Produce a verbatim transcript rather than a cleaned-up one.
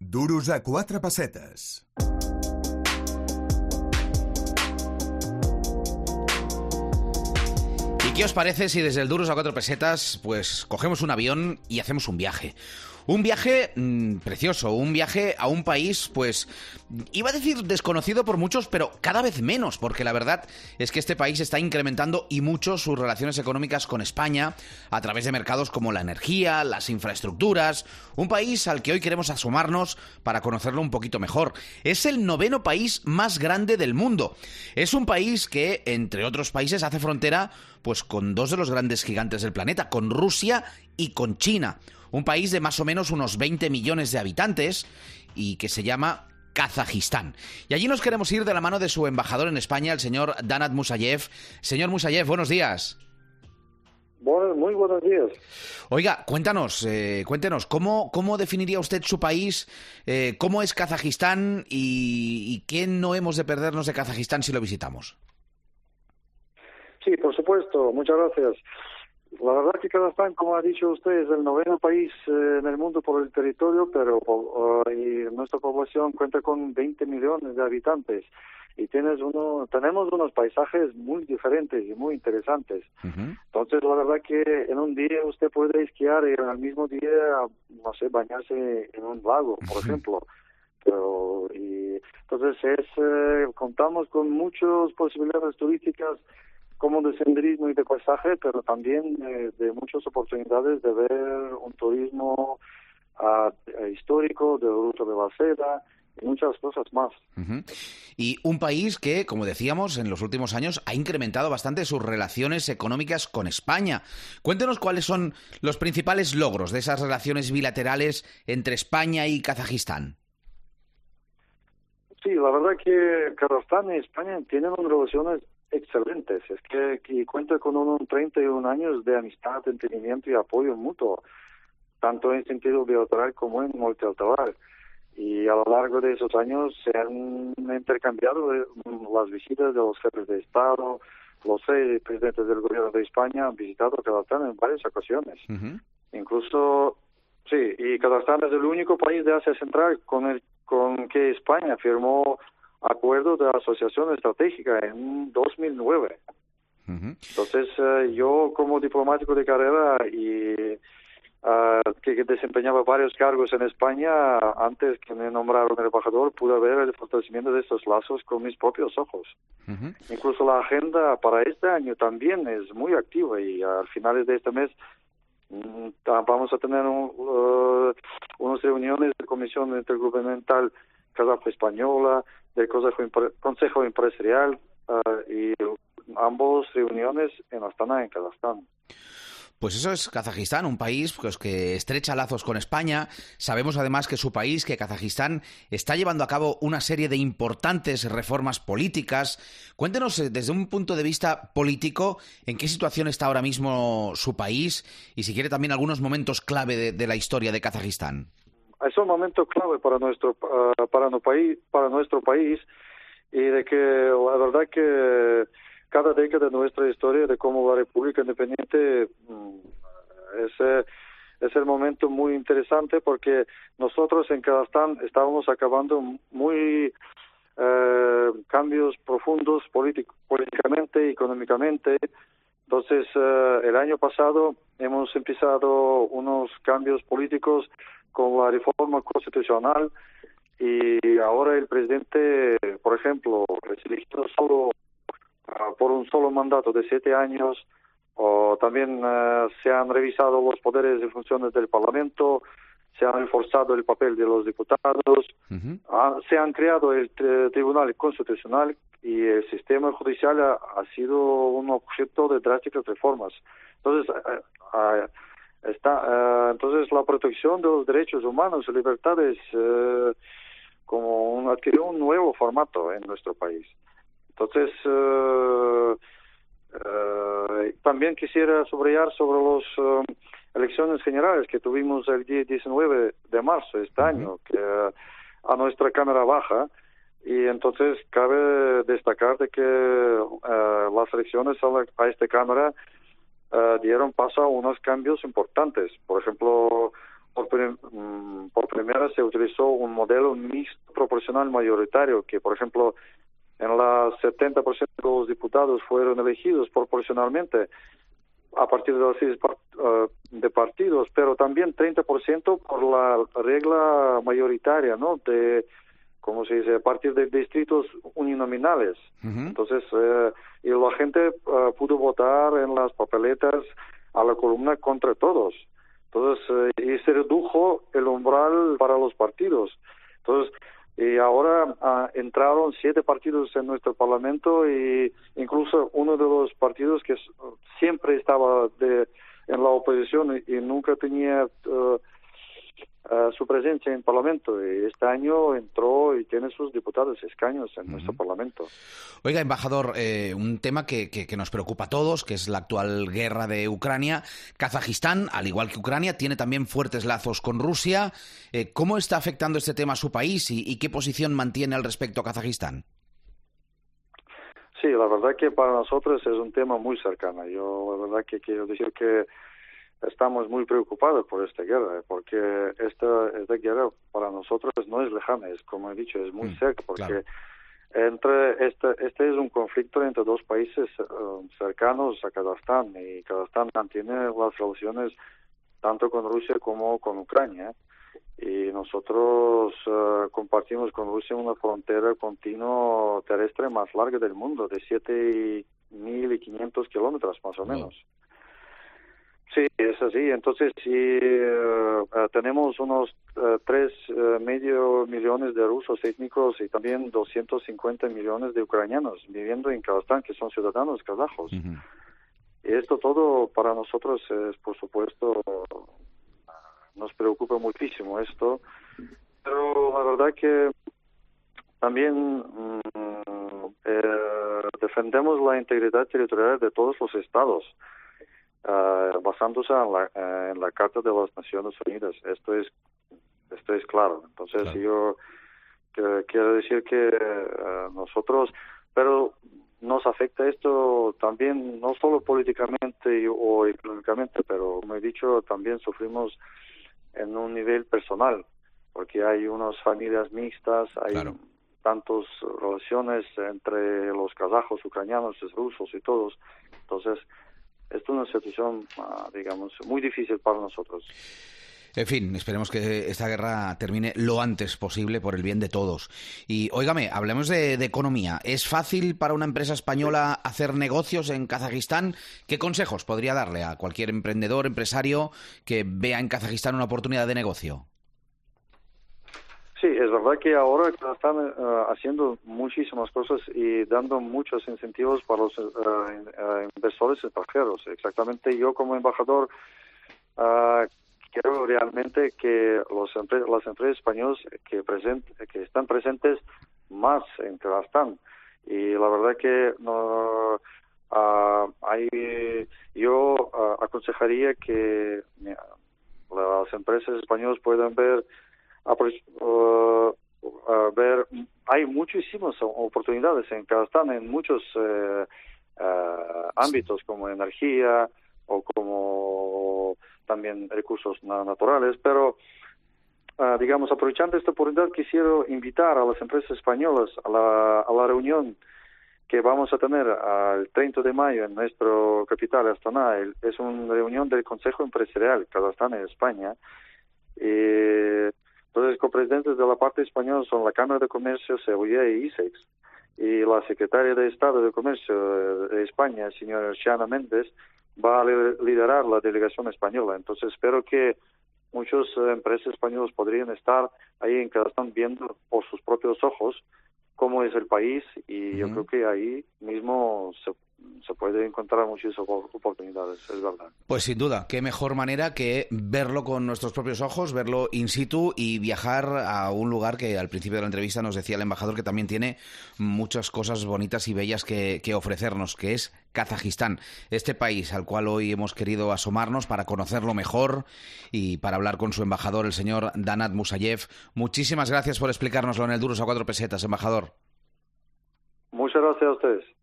Duros a quatre pessetes. ¿Y qué os parece si desde el Duros a cuatro pesetas pues cogemos un avión y hacemos un viaje? Un viaje mmm, precioso, un viaje a un país, pues, iba a decir desconocido por muchos, pero cada vez menos, porque la verdad es que este país está incrementando y mucho sus relaciones económicas con España a través de mercados como la energía, las infraestructuras, un país al que hoy queremos asomarnos para conocerlo un poquito mejor. Es el noveno país más grande del mundo. Es un país que, entre otros países, hace frontera pues con dos de los grandes gigantes del planeta, con Rusia y con China. Un país de más o menos unos veinte millones de habitantes y que se llama Kazajistán. Y allí nos queremos ir de la mano de su embajador en España, el señor Danat Musayev. Señor Musayev, buenos días. Bueno, muy buenos días. Oiga, cuéntanos, eh, cuéntenos, ¿cómo, ¿cómo definiría usted su país? Eh, ¿Cómo es Kazajistán? Y, ¿Y qué no hemos de perdernos de Kazajistán si lo visitamos? Sí, por supuesto, muchas gracias. La verdad que Kazajstán, como ha dicho usted, es el noveno país eh, en el mundo por el territorio, pero uh, y nuestra población cuenta con veinte millones de habitantes y tienes uno, tenemos unos paisajes muy diferentes y muy interesantes. Uh-huh. Entonces, la verdad que en un día usted puede esquiar y al mismo día, no sé, bañarse en un lago, por uh-huh. ejemplo. Pero, y, entonces, es eh, contamos con muchas posibilidades turísticas como de senderismo y de paisaje, pero también eh, de muchas oportunidades de ver un turismo uh, histórico, de ruta de la seda y muchas cosas más. Uh-huh. Y un país que, como decíamos, en los últimos años ha incrementado bastante sus relaciones económicas con España. Cuéntenos cuáles son los principales logros de esas relaciones bilaterales entre España y Kazajistán. Sí, la verdad que Kazajstán y España tienen unas relaciones excelentes. Es que, que cuenta con unos treinta y un años de amistad, entendimiento y apoyo mutuo, tanto en sentido bilateral como en multilateral. Y a lo largo de esos años se han intercambiado las visitas de los jefes de Estado. Los seis presidentes del gobierno de España han visitado Kazajstán en varias ocasiones. Uh-huh. Incluso, sí, y Kazajstán es el único país de Asia Central con el con que España firmó acuerdo de asociación estratégica en dos mil nueve. Uh-huh. Entonces, uh, yo como diplomático de carrera y uh, que, que desempeñaba varios cargos en España, antes que me nombraron el embajador, pude ver el fortalecimiento de estos lazos con mis propios ojos. Uh-huh. Incluso la agenda para este año también es muy activa y a finales de este mes mm, vamos a tener un, uh, unas reuniones de comisión intergubernamental kazajo-española, del Consejo, Consejo Empresarial uh, y ambos reuniones en Astana, en Kazajstán. Pues eso es Kazajistán, un país pues, que estrecha lazos con España. Sabemos además que su país, que Kazajistán, está llevando a cabo una serie de importantes reformas políticas. Cuéntenos desde un punto de vista político en qué situación está ahora mismo su país y si quiere también algunos momentos clave de, de la historia de Kazajistán. Es un momento clave para nuestro uh, para, no país, para nuestro país y de que la verdad que cada década de nuestra historia de cómo la República Independiente um, es, es el momento muy interesante porque nosotros en Kazajstán estábamos acabando muy uh, cambios profundos político, políticamente, económicamente. Entonces, uh, el año pasado hemos empezado unos cambios políticos con la reforma constitucional y ahora el presidente, por ejemplo, es elegido solo uh, por un solo mandato de siete años, o también uh, se han revisado los poderes y funciones del Parlamento, se han reforzado el papel de los diputados, uh-huh. uh, se han creado el tri- Tribunal Constitucional y el sistema judicial ha, ha sido un objeto de drásticas reformas. Entonces, uh, uh, Está, uh, entonces la protección de los derechos humanos y libertades uh, como un, adquirió un nuevo formato en nuestro país. Entonces uh, uh, también quisiera subrayar sobre las uh, elecciones generales que tuvimos el día diecinueve de marzo de este uh-huh. año, que uh, a nuestra Cámara Baja, y entonces cabe destacar de que uh, las elecciones a, la, a esta Cámara Uh, dieron paso a unos cambios importantes. Por ejemplo, por, por primera se utilizó un modelo mixto proporcional mayoritario, que por ejemplo en la setenta por ciento de los diputados fueron elegidos proporcionalmente a partir de los seis uh, de partidos, pero también treinta por ciento por la regla mayoritaria, ¿no? De, ¿cómo se dice? A partir de distritos uninominales. Uh-huh. Entonces, eh, y la gente uh, pudo votar en las papeletas a la columna contra todos. Entonces, eh, y se redujo el umbral para los partidos. Entonces, y ahora uh, entraron siete partidos en nuestro Parlamento, y incluso uno de los partidos que siempre estaba de, en la oposición y, y nunca tenía uh, uh, su presencia en el Parlamento. Y este año entró y tiene sus diputados escaños en uh-huh. nuestro Parlamento. Oiga, embajador, eh, un tema que, que, que nos preocupa a todos, que es la actual guerra de Ucrania. Kazajistán, al igual que Ucrania, tiene también fuertes lazos con Rusia. Eh, ¿Cómo está afectando este tema a su país y, y qué posición mantiene al respecto Kazajistán? Sí, la verdad que para nosotros es un tema muy cercano. Yo la verdad que quiero decir que estamos muy preocupados por esta guerra, porque esta, esta guerra para nosotros no es lejana, es, como he dicho, es muy mm, cerca, porque claro. entre este, este es un conflicto entre dos países uh, cercanos a Kazajstán, y Kazajstán mantiene las relaciones tanto con Rusia como con Ucrania, y nosotros uh, compartimos con Rusia una frontera continua terrestre más larga del mundo, de siete mil quinientos kilómetros más o menos. Mm. Sí, es así. Entonces, sí, uh, uh, tenemos unos uh, tres uh, medio millones de rusos étnicos y también doscientos cincuenta millones de ucranianos viviendo en Kazajstán, que son ciudadanos kazajos. Uh-huh. Y esto todo para nosotros es, por supuesto, nos preocupa muchísimo esto. Pero la verdad que también mm, eh, defendemos la integridad territorial de todos los estados. Uh, basándose en la, uh, en la Carta de las Naciones Unidas. Esto es esto es claro. Entonces claro. yo que, quiero decir que uh, nosotros, pero nos afecta esto también no solo políticamente y, o económicamente, pero como he dicho, también sufrimos en un nivel personal, porque hay unas familias mixtas, hay claro. tantas relaciones entre los kazajos, ucranianos, rusos y todos. Entonces esto es una situación, digamos, muy difícil para nosotros. En fin, esperemos que esta guerra termine lo antes posible por el bien de todos. Y, óigame, hablemos de, de economía. ¿Es fácil para una empresa española hacer negocios en Kazajistán? ¿Qué consejos podría darle a cualquier emprendedor, empresario que vea en Kazajistán una oportunidad de negocio? Sí, es verdad que ahora están uh, haciendo muchísimas cosas y dando muchos incentivos para los uh, uh, inversores extranjeros. Exactamente, yo como embajador uh, quiero realmente que los empre- las empresas españolas que, present- que están presentes más en Kazajstán. Y la verdad que no, uh, hay, yo uh, aconsejaría que mira, las empresas españolas puedan ver Uh, uh, ver, hay muchísimas oportunidades en Kazajstán en muchos uh, uh, ámbitos, como energía o como también recursos naturales, pero uh, digamos, aprovechando esta oportunidad, quisiera invitar a las empresas españolas a la, a la reunión que vamos a tener el treinta de mayo en nuestro capital, Astana. Es una reunión del Consejo Empresarial Kazajstán en España. Y entonces, copresidentes de la parte española son la Cámara de Comercio, Cebolla y I S E X. Y la secretaria de Estado de Comercio de España, señora Xiana Méndez, va a liderar la delegación española. Entonces, espero que muchas empresas españolas podrían estar ahí en Kazajstán viendo por sus propios ojos cómo es el país, y uh-huh. yo creo que ahí mismo se se puede encontrar muchas oportunidades, es verdad. Pues sin duda, qué mejor manera que verlo con nuestros propios ojos, verlo in situ y viajar a un lugar que al principio de la entrevista nos decía el embajador que también tiene muchas cosas bonitas y bellas que, que ofrecernos, que es Kazajistán, este país al cual hoy hemos querido asomarnos para conocerlo mejor y para hablar con su embajador, el señor Danat Musayev. Muchísimas gracias por explicárnoslo en el Duros a Cuatro Pesetas, embajador. Muchas gracias a ustedes.